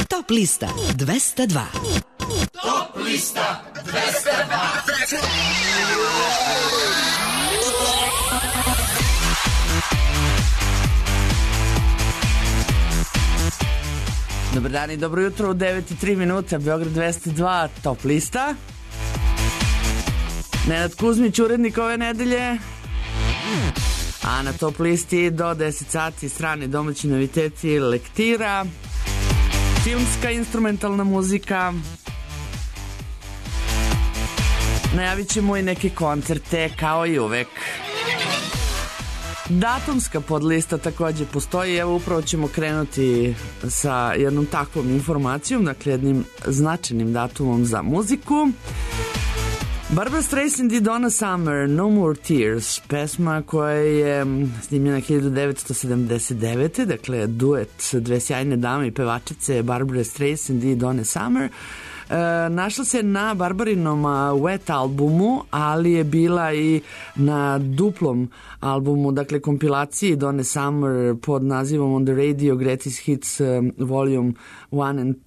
Top lista 202. Top lista 202. Dobar dan i dobro jutro u 9:03 minuta, Beograd 202, Top lista. Nenad Kuzmić, urednik ove nedelje. A na Top listi do 10 sati strani domaći noviteti, lektira, filmska instrumentalna muzika. Najavit ćemo i neke koncerte kao i uvek. Datumska podlista takođe postoji, evo upravo ćemo krenuti sa jednom takvom informacijom, dakle jednim značajnim datumom za muziku. Barbra Streisand i Donna Summer, No More Tears, pesma koja je snimljena 1979. Dakle duet dve sjajne dame i pevačice Barbra Streisand i Donna Summer. Našla se na Barbarinom Wet albumu, ali je bila i na duplom albumu, dakle kompilaciji Donna Summer pod nazivom On the Radio Greatest Hits Volume 1 and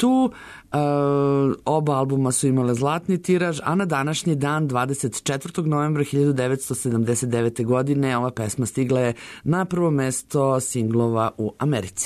2. Oba albuma su imale zlatni tiraž, a na današnji dan 24. novembra 1979. godine ova pesma stigla je na prvo mesto singlova u Americi.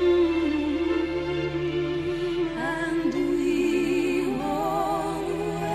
And we walk away.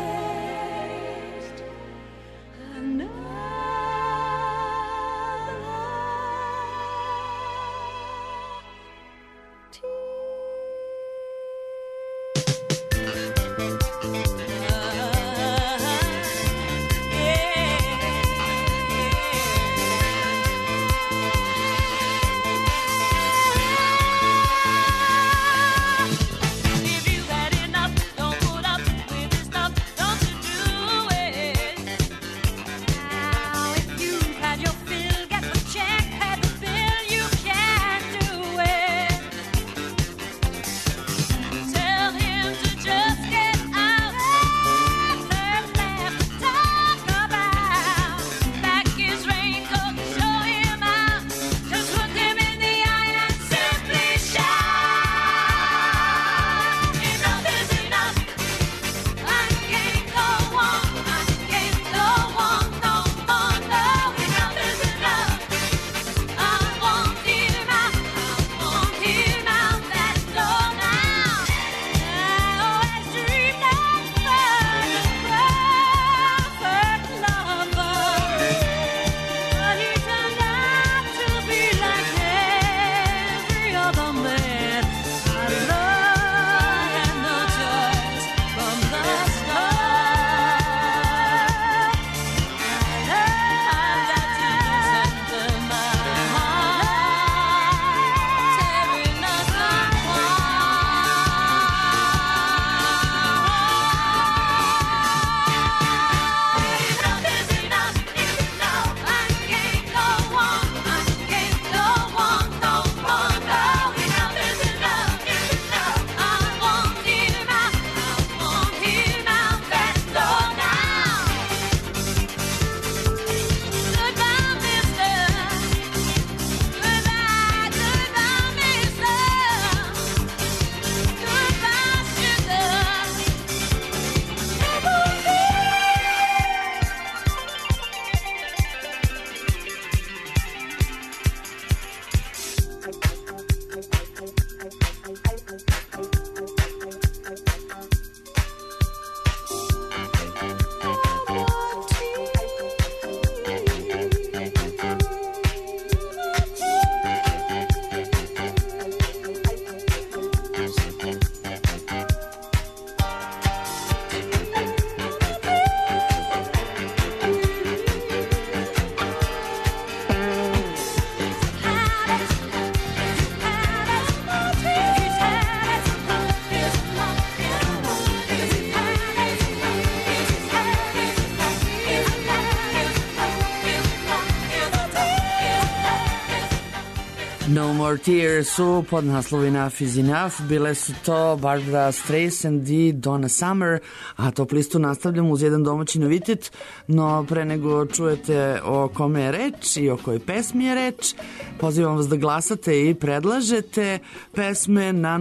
No More Tears su pod naslovu Enough is Enough. Bile su to Barbara Streisand i Donna Summer, a top listu nastavljamo uz jedan domaći novitet, no pre nego čujete o kome je reč i o kojoj pesmi je reč, pozivam vas da glasate i predlažete pesme na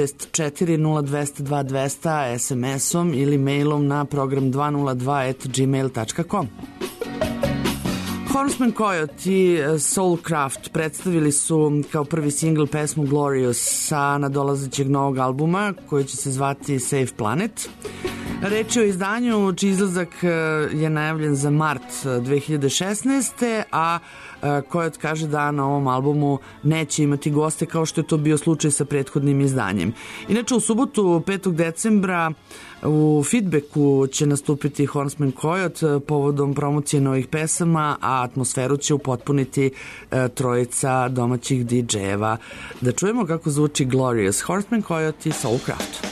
064 0202 SMS-om ili mailom na program202@gmail.com. Horseman Coyote i Soulcraft predstavili su kao prvi singl pesmu Glorious sa nadolazećeg novog albuma koji će se zvati Safe Planet. Reč je o izdanju čiji izlazak je najavljen za mart 2016. a Coyote kaže da na ovom albumu neće imati goste kao što je to bio slučaj sa prethodnim izdanjem. Inače u subotu 5. decembra u Feedbacku će nastupiti Horseman Coyote povodom promocije novih pesama, a atmosferu će upotpuniti trojica domaćih DJ-eva. Da čujemo kako zvuči Glorious, Horseman Coyote i Soulcraft.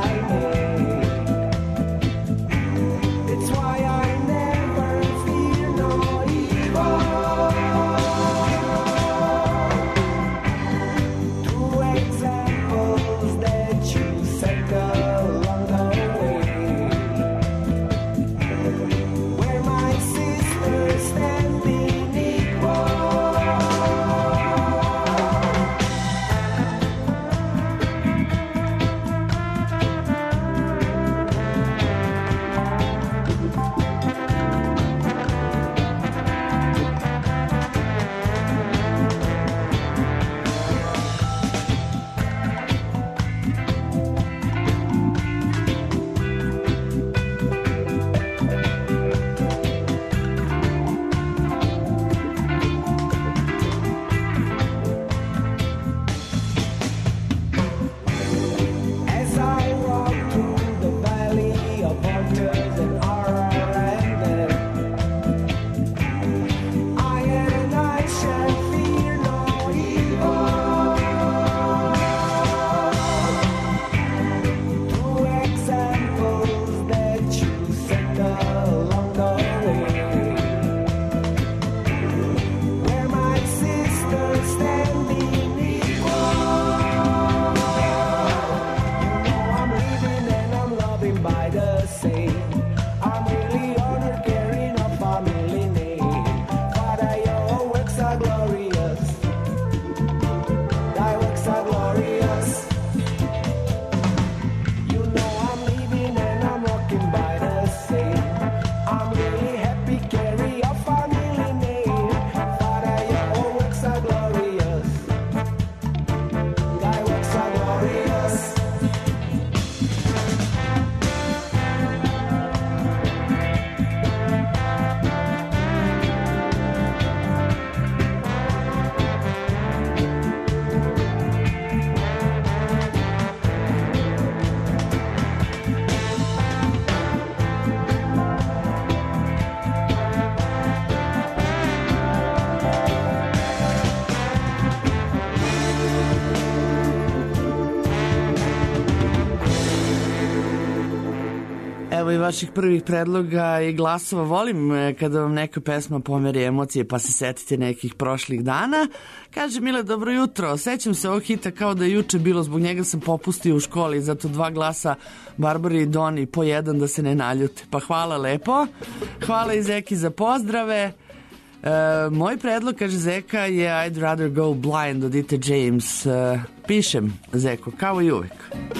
It's why I never fear Evo i vaših prvih predloga i glasova. Volim kada vam neka pesma pomeri emocije pa se setite nekih prošlih dana. Kaže Mile, dobro jutro. Sećam se ovog hita kao da je juče bilo, zbog njega sam popustio u školi, zato 2 glasa Barbari i Doni, po 1 da se ne naljute. Pa hvala lepo. Hvala i Zeki za pozdrave. Moj predlog, kaže Zeka, je I'd Rather Go Blind od Etta James. Pišem, Zeko, kao i uvek.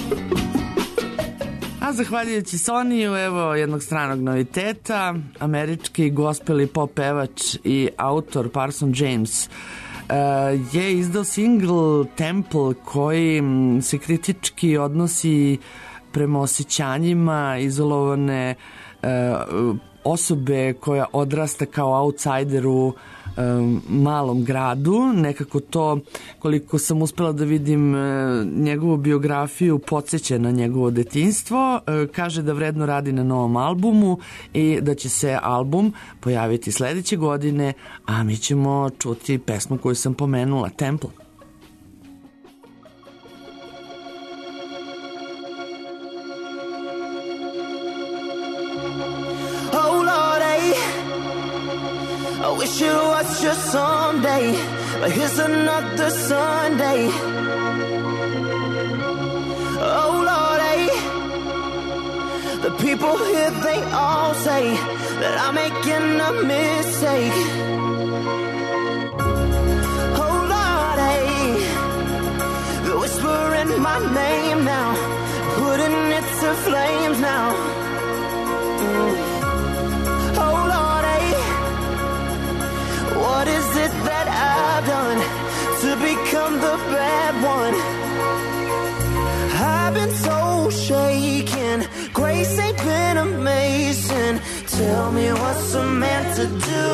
A zahvaljujući Soniju, evo jednog stranog noviteta, američki gospel i pop pevač i autor Parson James je izdao single Temple koji se kritički odnosi prema osjećanjima izolovane osobe koja odrasta kao outsider u malom gradu. Nekako to, koliko sam uspela da vidim njegovu biografiju, podsjeća na njegovo detinjstvo. Kaže da vredno radi na novom albumu i da će se album pojaviti sledeće godine, a mi ćemo čuti pesmu koju sam pomenula, Temple. I wish it was just someday, but here's another Sunday. Oh Lord, the people here, they all say that I'm making a mistake. Oh Lord, they're whispering my name now, putting it to flames now. Oh Lord, what is it that I've done to become the bad one? I've been so shaken, grace ain't been amazing. Tell me what's a man to do?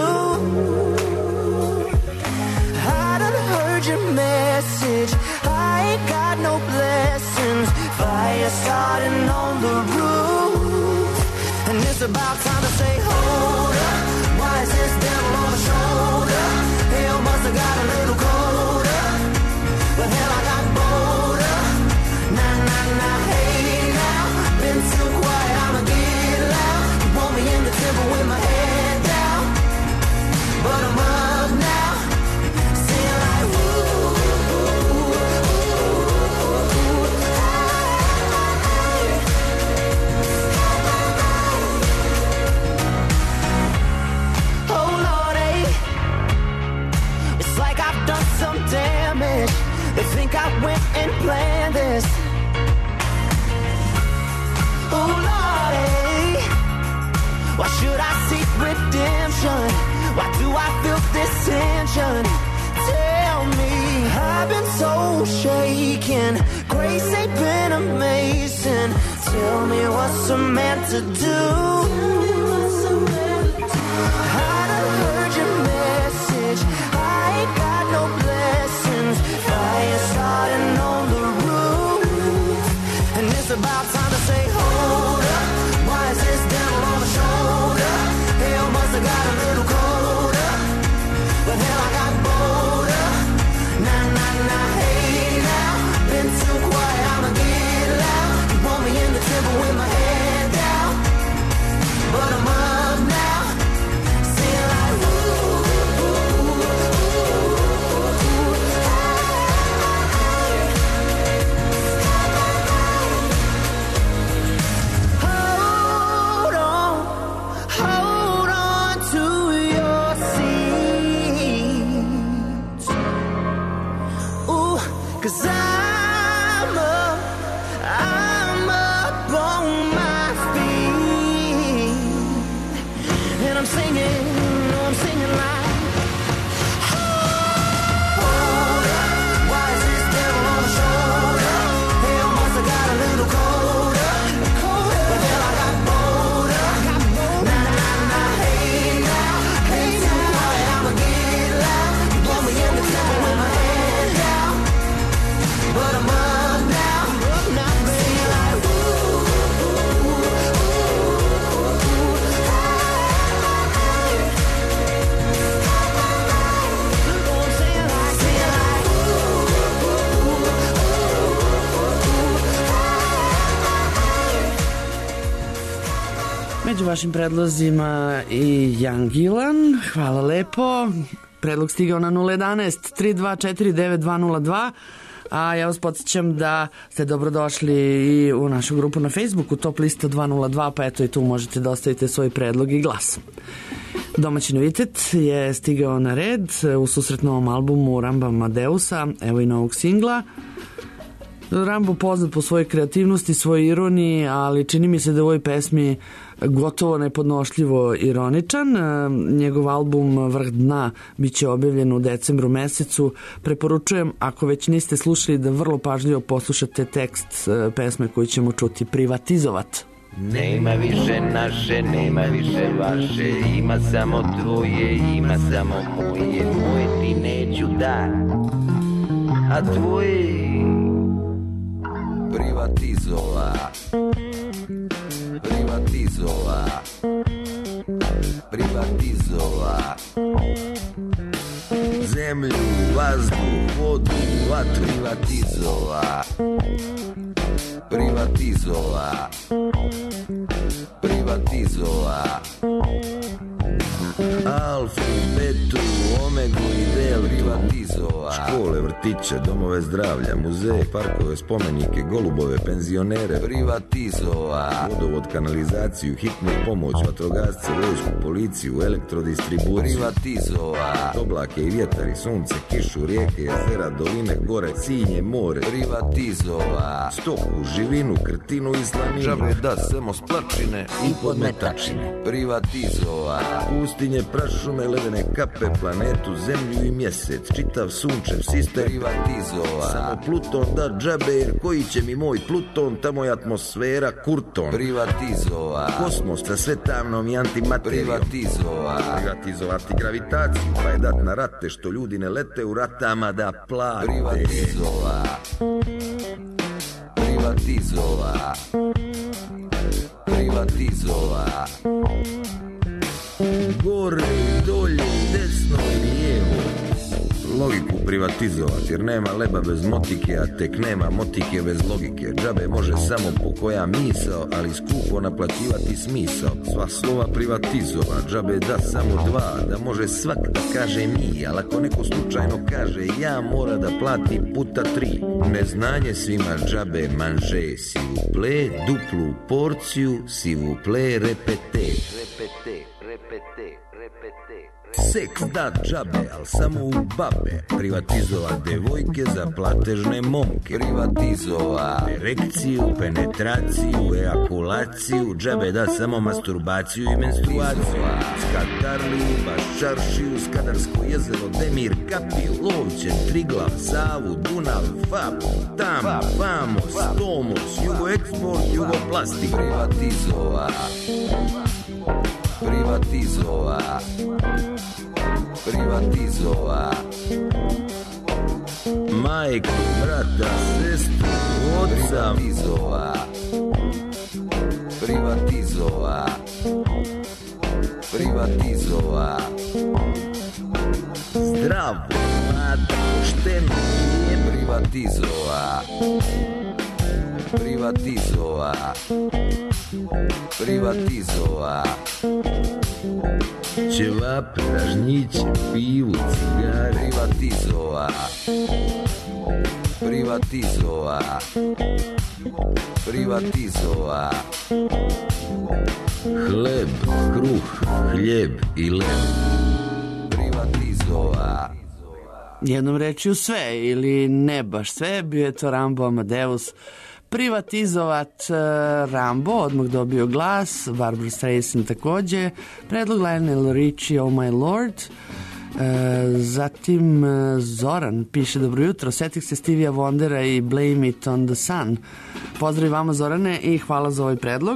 I done heard your message, I ain't got no blessings. Fire starting on the roof, and it's about time to say, hold up. Why is this devil on my shoulder? Hell must have got a little colder, but hell I got bolder. Nah, nah, nah, hey now, been too quiet, I'ma get loud. You want me in the temple with my head down, but I'm up now, singing like ooh, ooh, ooh, oh Lord, it's like I've done some damage. They think I went and planned this. Oh Lord, why should I seek redemption? Why do I feel this tension? Tell me, I've been so shaken, grace ain't been amazing. Tell me what's a man to do? I done heard your message, I ain't got no blessings. Fire starting on the roof, and it's about time to say, hold up. Why is this devil on my shoulder? Hell must have got a little colder, but hell I got bolder. Nah, nah, nah, hey now, been too quiet, I'ma get loud. You want me in the temple with my head down, Među vašim predlozima i Jan Gilan, hvala lepo. Predlog stigao na 011 324 9202. A ja vas podsjećam da ste dobrodošli i u našu grupu na Facebooku Top lista 202, pa eto i tu možete da ostavite svoj predlog i glas. Domaći novitet je stigao na red u susret novom albumu Ramba Amadeusa, evo i novog singla. Rambo poznat po svojoj kreativnosti, svojoj ironiji, ali čini mi se da u ovoj pesmi gotovo nepodnošljivo ironičan. Njegov album Vrh dna biće objavljen u decembru mesecu. Preporučujem, ako već niste slušali, da vrlo pažljivo poslušate tekst pesme koju ćemo čuti, Privatizovat. Nema više naše, nema više vaše, ima samo tvoje, ima samo moje, moje ti neću da, a tvoje privatizova, privatizova, privatizova. Zemlju, vazduh, vodu, vatru, privatizova, privatizova, privatizova. Alfu, betu, omegu i del, privatizova. Škole, vrtiće, domove zdravlja, muzeje, parkove, spomenike, golubove, penzionere, privatizova. Vodovod, kanalizaciju, hitnu pomoć, vatrogasce, vojsku, policiju, elektrodistribuciju, privatizova. Oblake i vjetar i sunce, kišu, rijeke, jezera, doline, gore, sinje, more, privatizova. Stoku, živinu, krtinu i slaninu, žabe da samo splačine i podmetačine, privatizova. Pustinje, prašume, ledene kape, planetu, zemlju i mjesec, čitav sunčev sistem, privatizova. Samo Pluton da džabe, jer koji će mi moj Pluton, tamo je atmosfera kurton, privatizova. Kosmos sa svetamnom i antimaterijom, privatizova. Privatizovati gravitaciju, pa je dat na rate, što ljudi ne lete u ratama da plate, privatizova. Privatizova, privatizova. Gore i dolje, desno i lijevo, logiku privatizovati, jer nema leba bez motike, a tek nema motike bez logike. Džabe može samo pokoja misao, ali skupo naplaćivati smisao. Sva slova privatizova, džabe da samo dva, da može svak da kaže mi, ali ako neko slučajno kaže ja, mora da plati puta 3. Neznanje svima džabe manže, si vous plaît, duplu porciju, si vous plaît, repete, repete, repete, repete. Seks da džabe, al samo u babe. Privatizova devojke za platežne momke, privatizova erekciju, penetraciju, ejakulaciju, džabe da samo masturbaciju i menstruaciju. Skadarliju, Baščaršiju, Skadarsko jezero, Demir, Kapiju, Lovće, Triglav, Savu, Dunav, Fab, Tam, Famos, Tomos, Jugoeksport, Jugoplastik, privatizova, privatizova, privatizova. Majku, brata, sestru, oca, privatizova, privatizova, privatizova. Zdravo, mlada, pošteno je privatizova, privatizova, privatizova. Ćevap, ražnjiće, pivu, cigare, privatizova, privatizova, privatizova. Hleb, kruh, hljeb i leb, privatizova. Jednom rečju sve, ili ne baš sve, bio je to Rambo Amadeus. Privatizovat. Rambo odmah dobio glas, Barbra Streisand takođe, predlog Lionel Richie, Oh My Lord. Zatim Zoran piše: dobro jutro, setih se Stevija Wondera i Blame It on the Sun. Pozdrav i vama, Zorane, i hvala za ovaj predlog.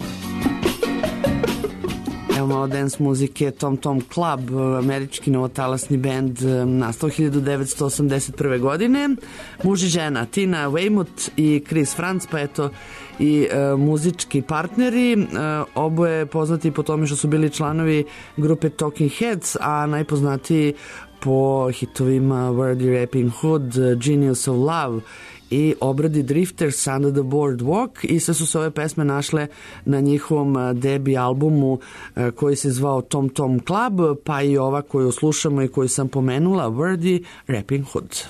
Evo malo dance muzike. Tom Tom Club, američki novotalasni bend, nastao 1981. godine. Muž i žena, Tina Weymouth i Chris Frantz, pa eto i muzički partneri. Oboje poznati po tome što su bili članovi grupe Talking Heads, a najpoznatiji po hitovima Wordy Rapping Hood, Genius of Love i obradi Drifters Under the Boardwalk i sve su se ove pesme našle na njihovom debi albumu koji se zvao Tom Tom Club, pa i ova koju slušamo i koju sam pomenula, Wordy Rapping Hood.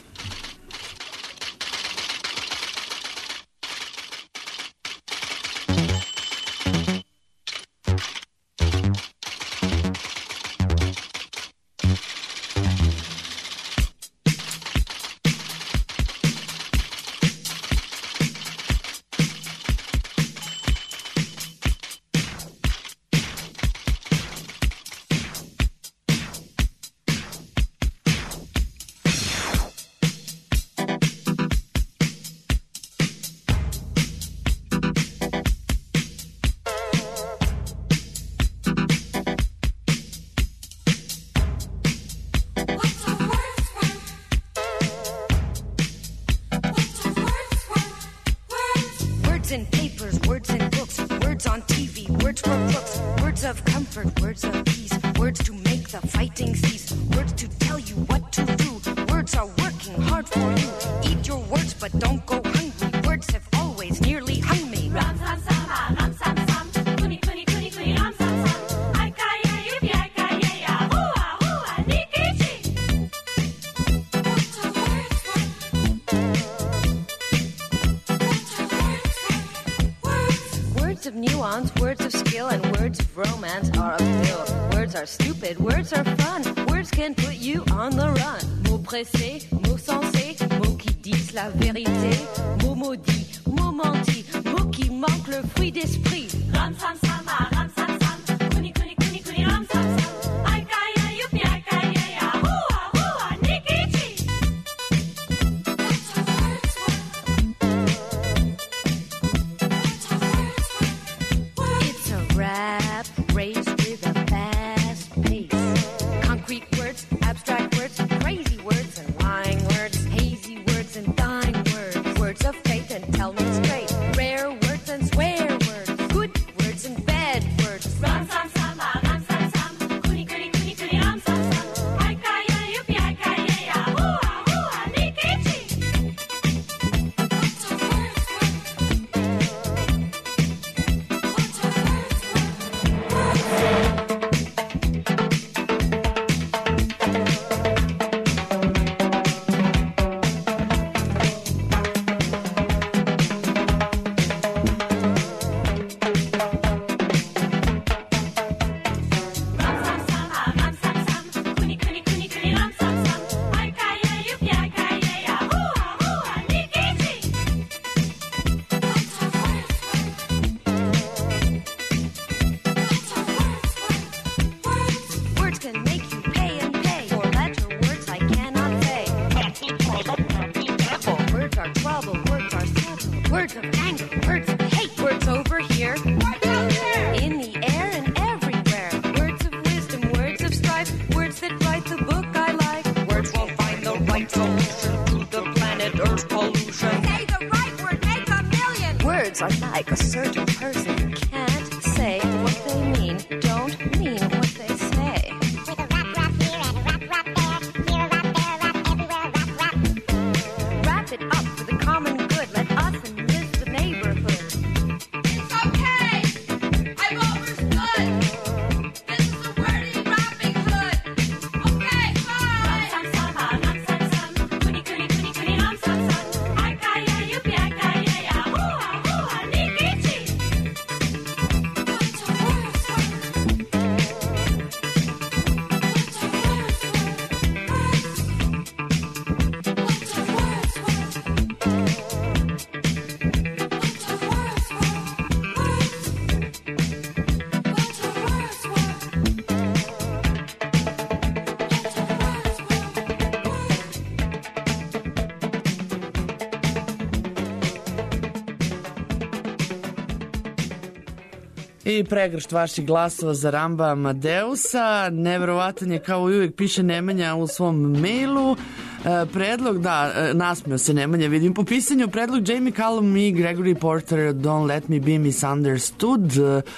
I pregršt vaših glasova za Ramba Amadeusa. Neverovatan je, kao i uvijek piše Nemanja u svom mailu. Predlog, da, nasmeo se Nemanja, vidim po pisanju. Predlog Jamie Cullum i Gregory Porter, Don't Let Me Be Misunderstood.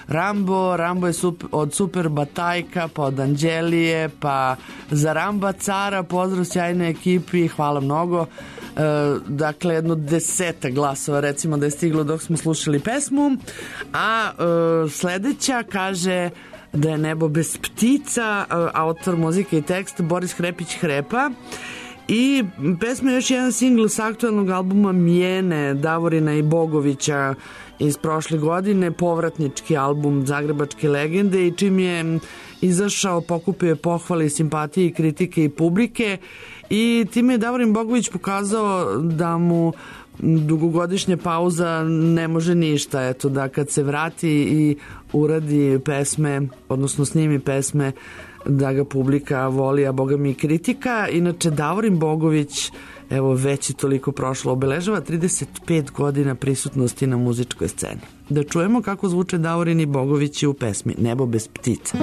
Rambo je od Super Batajka, pa od Anđelije, pa za Ramba Cara, pozdrav sjajnoj ekipi, hvala mnogo. Dakle, jedno 10 glasova recimo da je stiglo dok smo slušali pesmu, a sledeća kaže da je Nebo bez ptica, autor muzike i tekst Boris Hrepić Hrepa. I pesma je još jedan singl s aktualnog albuma Mijene Davorina i Bogovića iz prošle godine, povratnički album Zagrebačke legende, i čim je izašao pokupio je pohvale i simpatije i kritike i publike, i time je Davorin Bogović pokazao da mu dugogodišnja pauza ne može ništa, eto da kad se vrati i uradi pesme, odnosno snimi pesme, da ga publika voli, a boga mi kritika. Inače, Davorin Bogović, evo već i toliko prošlo, obeležava 35 godina prisutnosti na muzičkoj sceni. Da čujemo kako zvuče Davorin i Bogovići u pesmi Nebo bez ptica.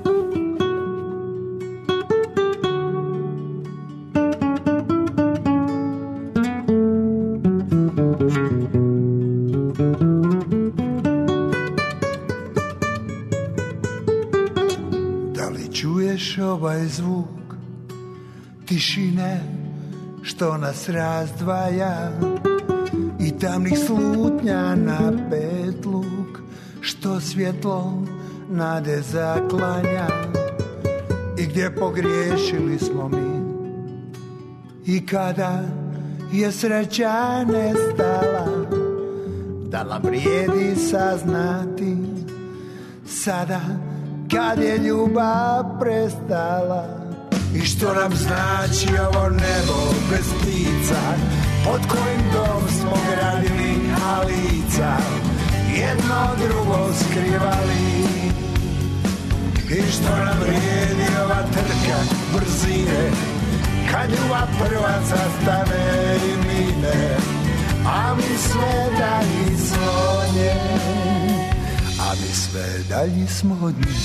Ovaj zvuk tišine što nas razdvaja i tamnih slutnja na petluk što svjetlo nade zaklanja, i gdje pogriješili smo mi i kada je sreća nestala, da nam vrijedi saznati sada kad je ljubav prestala. I što nam znači ovo nebo bez ptica, pod kojim dom smo gradili, a lica jedno drugo skrivali. I što nam vrijedi ova trka brzine, kad ljubav prva zastane i mine, a mi sve dalje smo od nje, a mi sve dalje smo od nje.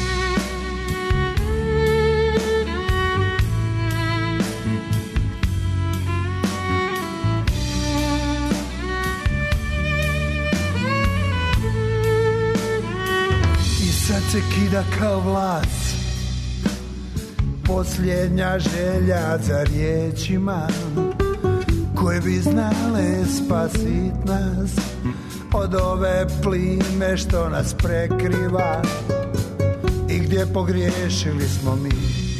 I sad se kida kao vlac, posljednja želja za riječima koje bi znale spasit nas od ove plime što nas prekriva i gdje pogriješili smo mi.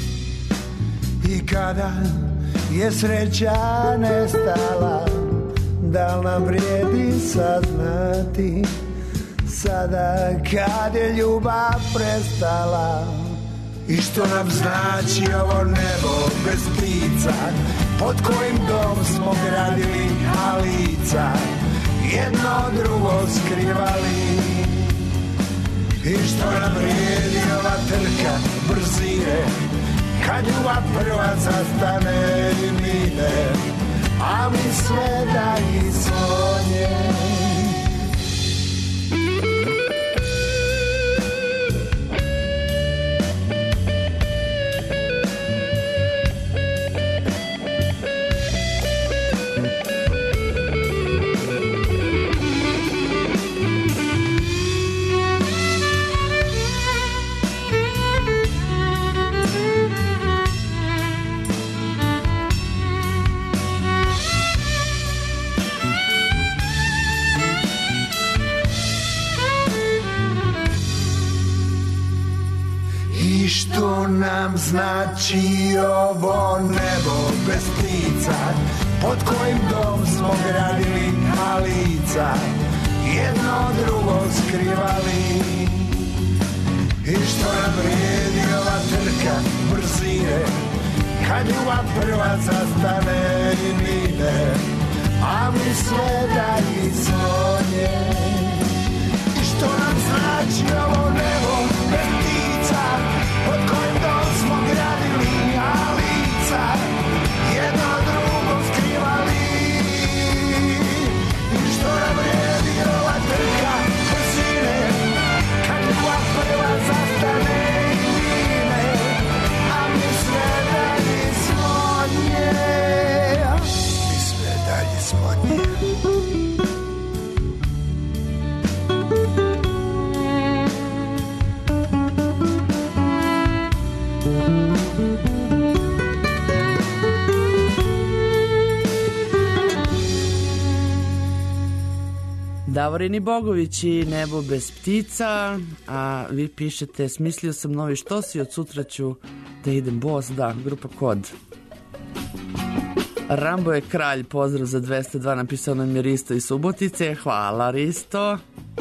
I kada je sreća nestala, da nam vrijedi saznati sada kad je ljubav prestala. I što nam znači ovo nebo bez ptica, pod kojim dom smo gradili, a lica jedno drugo skrivali. I što nam vrijedi ova trka brzine, kad ljubav prva zastane i mine, a mi sve dalje smo od nje. Što nam znači ovo nebo bez ptica, pod kojim dom smo gradili, a lica jedno drugo skrivali. I što nam vrijedi ova trka brzine, kad ljubav prva zastane i mine, a mi sve dalje smo od nje. I što nam znači ovo nebo bez ptica, pod kojim dom smo gradili, a lica jedno drugo skrivali. I što nam vrijedi ova trka brzine, kad ljubav prva zastane i mine, a mi sve dalje smo od nje, mi sve dalje smo od nje. Davorini Bogović i Nebo bez ptica, a vi pišete smislio sam novi štos i od sutra ću da idem bos, da, grupa Kod. Rambo je kralj, pozdrav za 202, napisao nam je Risto iz Subotice, hvala Risto.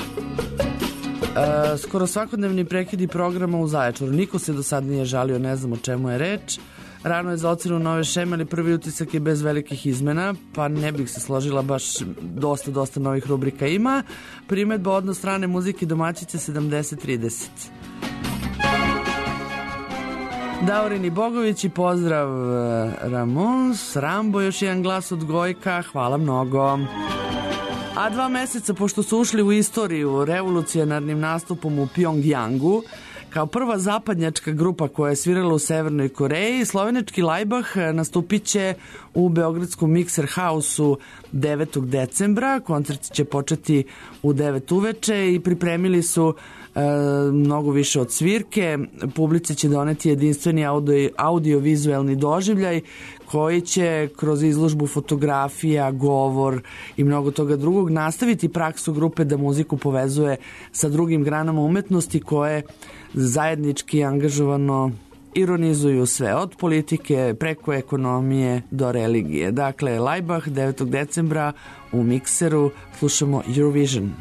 Skoro svakodnevni prekidi programa u Zaječaru, niko se do sad nije žalio, ne znam o čemu je reč. Rano je za ocenu nove šeme, ali prvi utisak je bez velikih izmena, pa ne bih se složila, baš dosta novih rubrika ima. Primedba odnos strane muzike domaćice 70-30. Davorini Bogović i pozdrav Ramons, Rambo, još jedan glas od Gojka, hvala mnogo. A 2 meseca pošto su ušli u istoriju revolucionarnim nastupom u Pjongjangu, kao prva zapadnjačka grupa koja je svirala u Severnoj Koreji, slovenački Laibach nastupit će u beogradskom Mixer House-u 9. decembra. Koncert će početi u 9 uveče i pripremili su mnogo više od svirke. Publici će doneti jedinstveni audio-vizuelni doživljaj koji će kroz izložbu fotografija, govor i mnogo toga drugog nastaviti praksu grupe da muziku povezuje sa drugim granama umetnosti koje zajednički angažovano ironizuju sve, od politike preko ekonomije do religije. Dakle, Laibach 9. decembra u Mikseru slušamo Eurovision.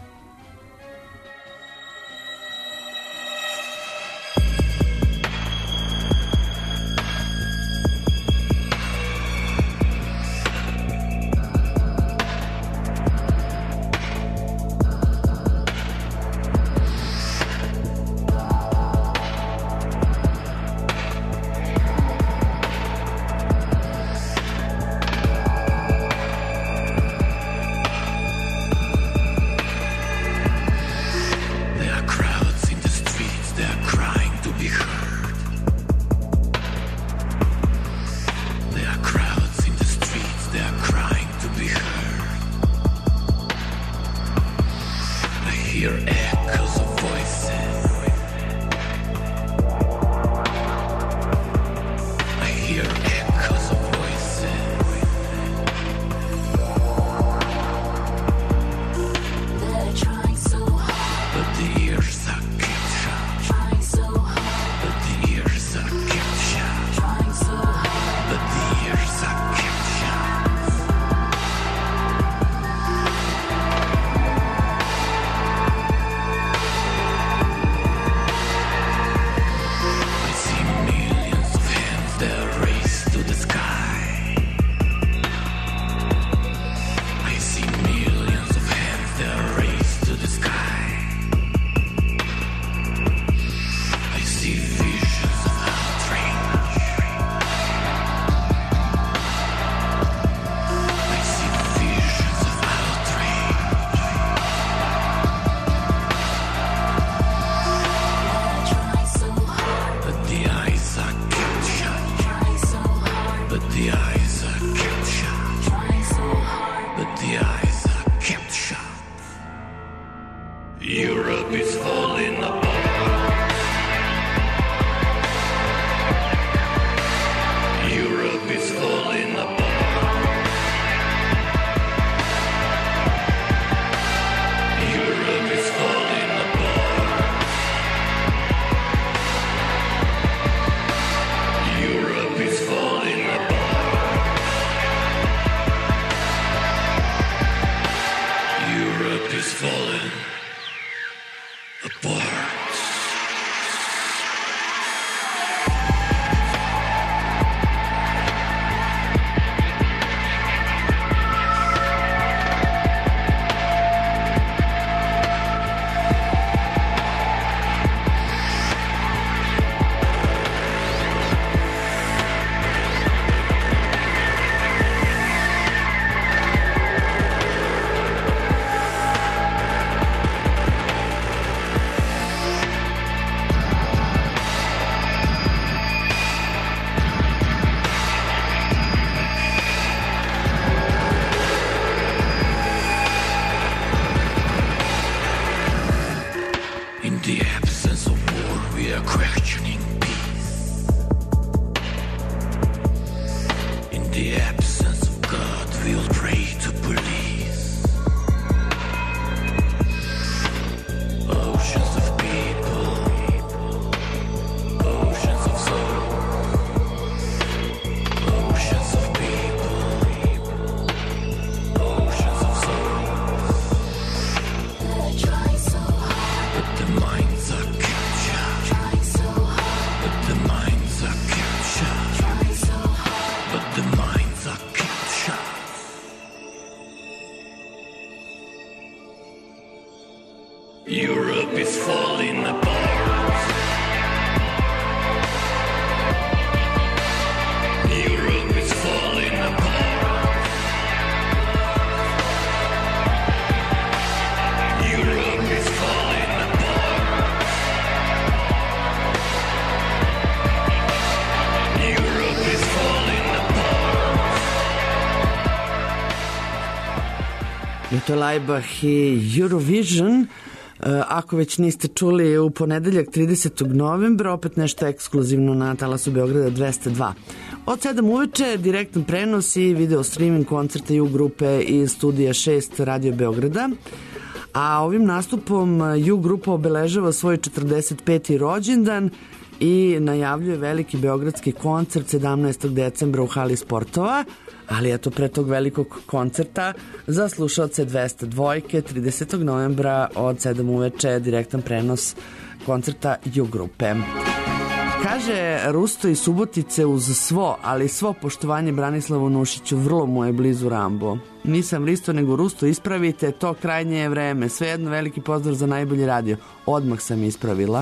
To je Laibach i Eurovision. Ako već niste čuli, u ponedeljak 30. novembra opet nešto ekskluzivno na talasu Beograda 202. Od 7 uveče direktan prenos i video streaming koncerta U grupe iz studija 6 Radio Beograda. A ovim nastupom U grupa obeležava svoj 45. rođendan i najavljuje veliki beogradski koncert 17. decembra u hali sportova. Ali eto, pre tog velikog koncerta za slušalce 202 30. novembra od 7 uveče direktan prenos koncerta U grupe. Kaže Rusto iz Subotice uz svo, ali svo poštovanje Branislavu Nušiću, vrlo mu je blizu Rambo. Nisam Risto nego Rusto, ispravite, to krajnje je vreme. Svejedno veliki pozdrav za najbolji radio. Odmah sam ispravila.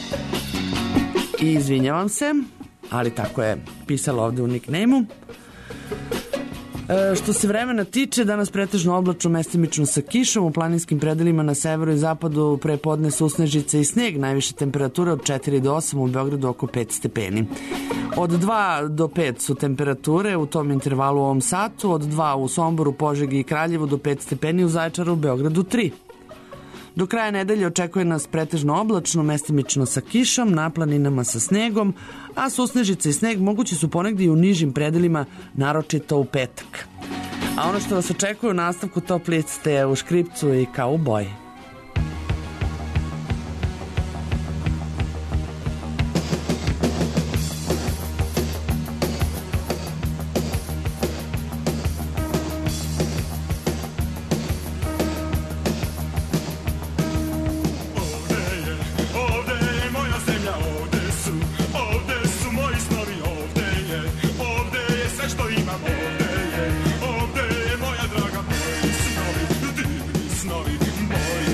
I izvinjavam se, ali tako je pisalo ovde u nickname-u. Što se vremena tiče, danas pretežno oblačno, mestimično sa kišom, u planinskim predelima na severu i zapadu prepodne susnežice i sneg, najviše temperature od 4 do 8, u Beogradu oko 5 stepeni. Od 2 do 5 su temperature u tom intervalu u ovom satu, od 2 u Somboru, Požegi i Kraljevu do 5 stepeni, u Zaječaru, u Beogradu 3. Do kraja nedelje očekuje nas pretežno oblačno, mestimično sa kišom, na planinama sa snegom, a susnežice i sneg mogući su ponegdje i u nižim predelima, naročito u petak. A ono što vas očekuje u nastavku Top liste je u Škripcu i Kauboj. Ovdje je moja draga, moji snovi, divni snovi, moji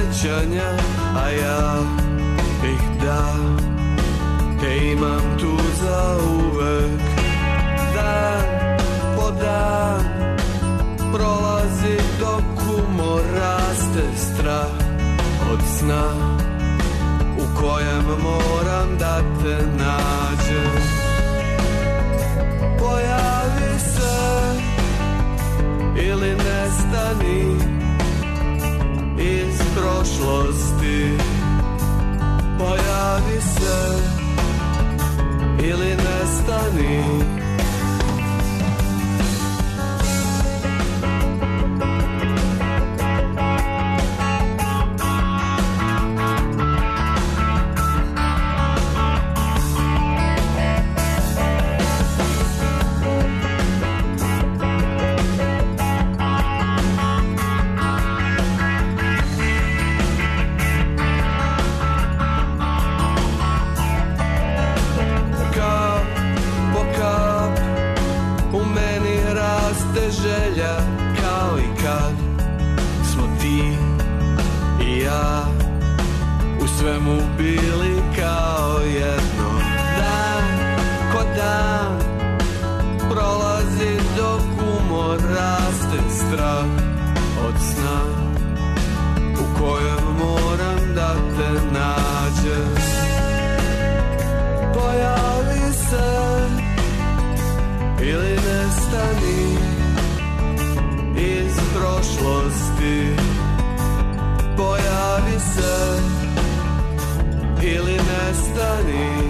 sjećanja, a ja ih da te imam tu za uvek. Dan po dan prolazi dok umor raste strah od sna u kojem moram da te nađem. Pojavi se ili nestani iz prošlosti. Pojavi se ili nestani. Želja kao i kad smo ti i ja u svemu bili kao jedno. Dan ko dan prolazi dok umor raste strah od sna u kojem moram da te nađem. Pojavi se ili nestani iz prošlosti. Pojavi se ili nestani.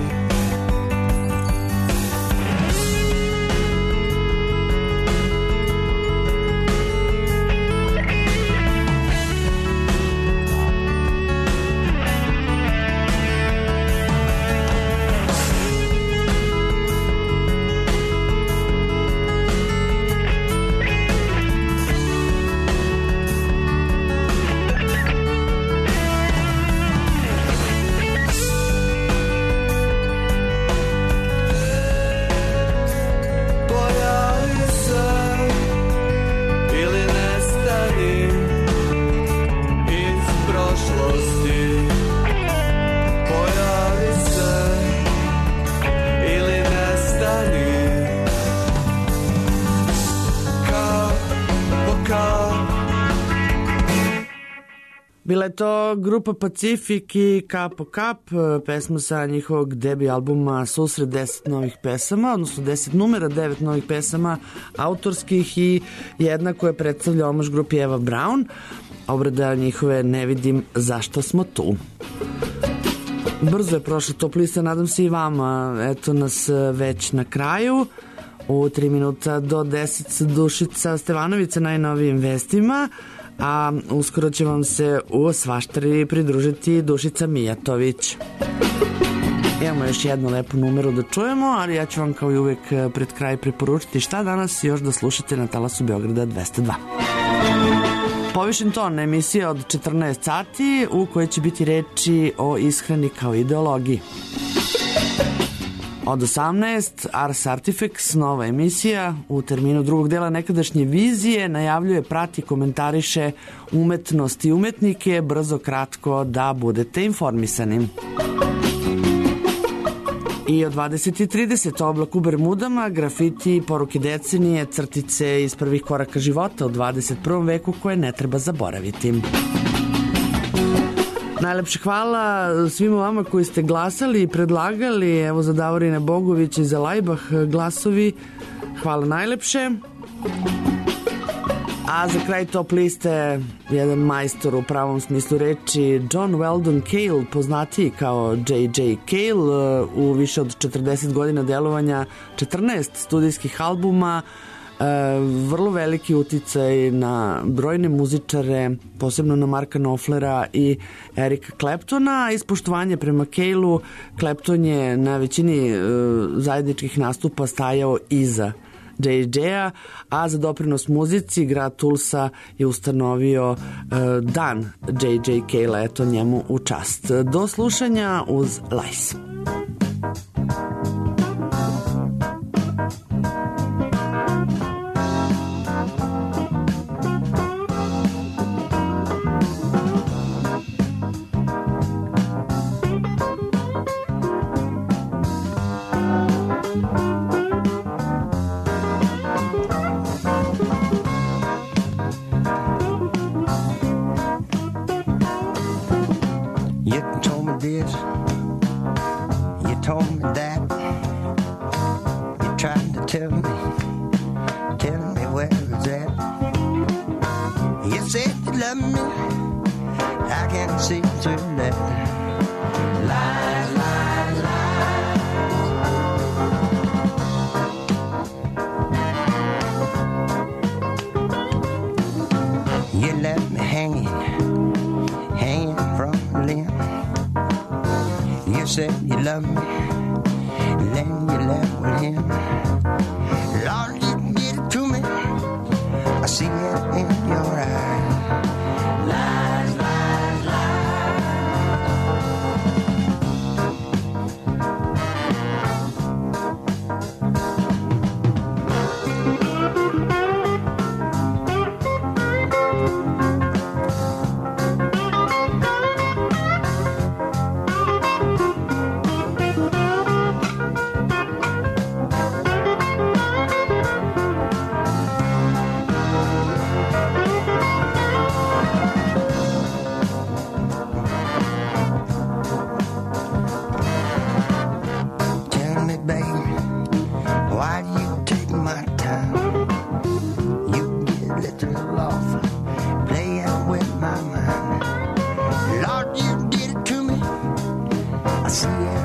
Bila je to grupa Pacifik i Kap po Kap, pesma sa njihovog debi albuma Susret 10 novih pesama, odnosno 10 numera, 9 novih pesama autorskih i jedna koja predstavlja omaž grupi Eva Braun, obrada njihove Ne vidim zašto smo tu. Brzo je prošla top lista, nadam se i vama. Eto nas već na kraju. U 3 minuta do 10 Dušica Stevanović sa najnovijim vestima, a uskoro će vam se u Svaštari pridružiti Dušica Mijatović. Imamo još jednu lepu numeru da čujemo, ali ja ću vam kao i uvek pred kraj preporučiti šta danas još da slušate na talasu Beograda 202. Povišen ton, emisija od 14 sati u kojoj će biti reči o ishrani kao ideologiji. Od 18, Ars Artifex, nova emisija, u terminu drugog dela nekadašnje vizije, najavljuje, prati, komentariše umetnost i umetnike, brzo, kratko, da budete informisani. I od 20:30 Oblak u Bermudama, grafiti, poruke decenije, crtice iz prvih koraka života u 21. veku koje ne treba zaboraviti. Najlepše hvala svima vama koji ste glasali i predlagali, evo za Davorina Bogovića i za Lajbah glasovi, hvala najlepše. A za kraj top liste jedan majstor u pravom smislu reči, John Weldon Cale, poznatiji kao J.J. Cale, u više od 40 godina delovanja, 14 studijskih albuma, vrlo veliki uticaj na brojne muzičare, posebno na Marka Knopflera i Erika Claptona. Ispoštovanje prema Caleu, Clapton je na većini zajedničkih nastupa stajao iza J.J.-a, a za doprinos muzici grad Tulsa je ustanovio dan J.J. Calea, eto njemu u čast. Do slušanja uz Lajs. told me that. You tried to tell me where it's at. You said you love me, I can't see through that. Lies, lies, lies. You left me hanging from a limb. You said you love me, and then you left with him. Lord, you did it to me, I see it in your eyes. Lies, lies, lies. See ya.